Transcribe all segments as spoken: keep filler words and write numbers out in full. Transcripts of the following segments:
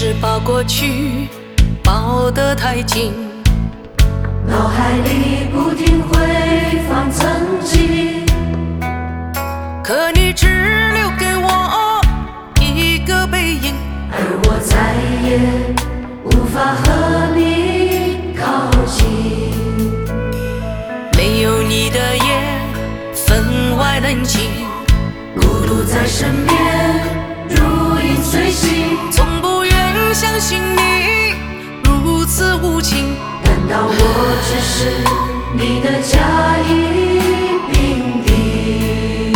是把过去抱得太紧， 脑海里不停回放曾经， 可你只留给我一个背影， 而我再也无法和你靠近。 没有你的夜分外冷清， 孤独在身边，如影随形。 从不愿相信你如此无情， 难道我只是你的甲乙丙丁？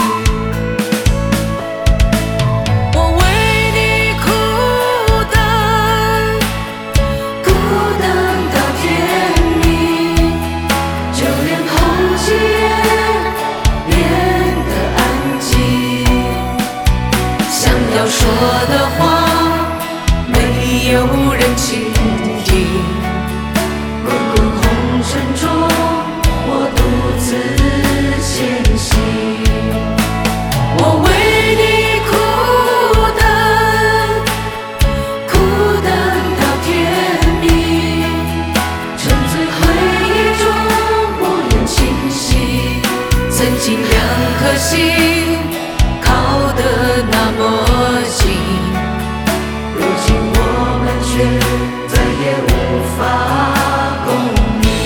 我为你苦等， 苦等到天明，就连空气也变得安静。 想要说的话没有人倾听， 滚滚红尘中，我独自前行。 我为你苦等， 苦等到天明，沉醉回忆中，我愿清晰。 曾经两颗心靠得那么近， 如今我们却再也无法共鸣。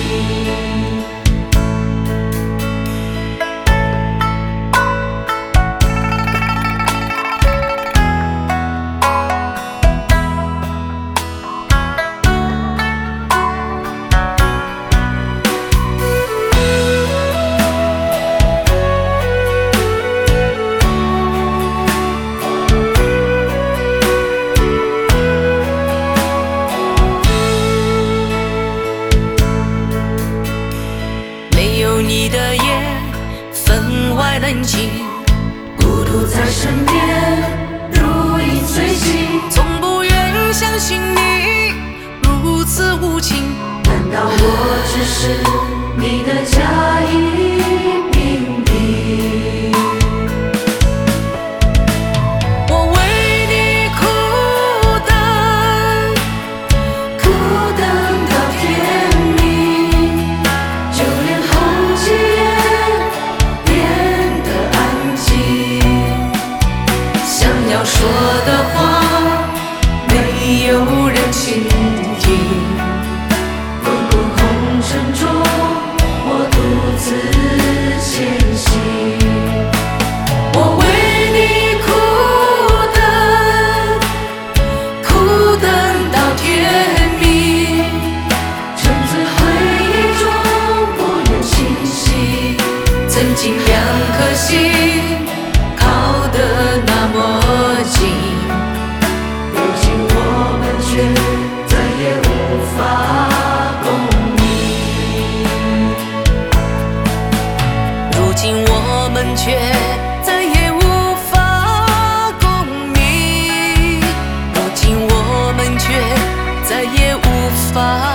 没有你的夜分外冷清， 孤独在身边，如影随形。 从不愿相信你如此无情， 难道我只是你的甲乙丙丁？ 我为你苦等， 苦等到天明，就连空气也变得安静。 想要说的话没有人倾听， 滚滚红尘中，我独自前行。 我为你苦等，苦等到天明， 沉醉回忆中，我愿清晰。 曾经两颗心靠得那么近， 如今我们却再也无法共鸣。 如今我们却再也无法共鸣，如今我们却再也无法